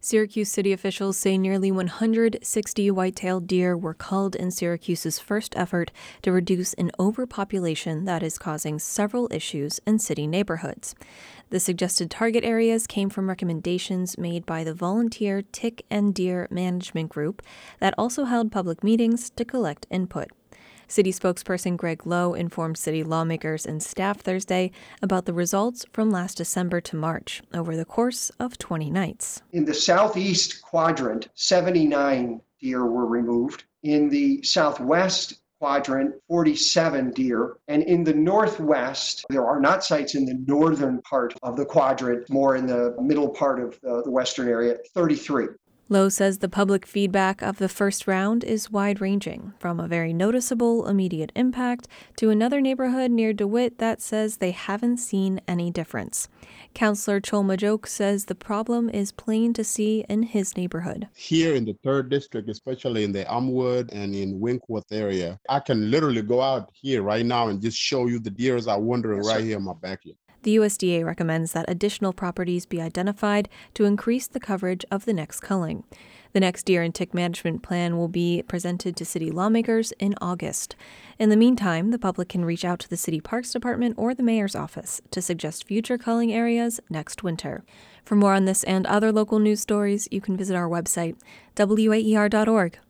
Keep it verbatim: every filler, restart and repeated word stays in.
Syracuse city officials say nearly one hundred sixty white-tailed deer were culled in Syracuse's first effort to reduce an overpopulation that is causing several issues in city neighborhoods. The suggested target areas came from recommendations made by the Volunteer Tick and Deer Management Group that also held public meetings to collect input. City spokesperson Greg Lowe informed city lawmakers and staff Thursday about the results from last December to March over the course of twenty nights. In the southeast quadrant, seventy-nine deer were removed. In the southwest quadrant, forty-seven deer. And in the northwest, there are not sites in the northern part of the quadrant, more in the middle part of the, the western area, thirty-three. Lowe says the public feedback of the first round is wide-ranging, from a very noticeable immediate impact to another neighborhood near DeWitt that says they haven't seen any difference. Councillor Cholmajoke says the problem is plain to see in his neighborhood. Here in the third district, especially in the Elmwood and in Winkworth area, I can literally go out here right now and just show you the deers are wandering right here in my backyard. The U S D A recommends that additional properties be identified to increase the coverage of the next culling. The next deer and tick management plan will be presented to city lawmakers in August. In the meantime, the public can reach out to the city parks department or the mayor's office to suggest future culling areas next winter. For more on this and other local news stories, you can visit our website, W A E R dot org.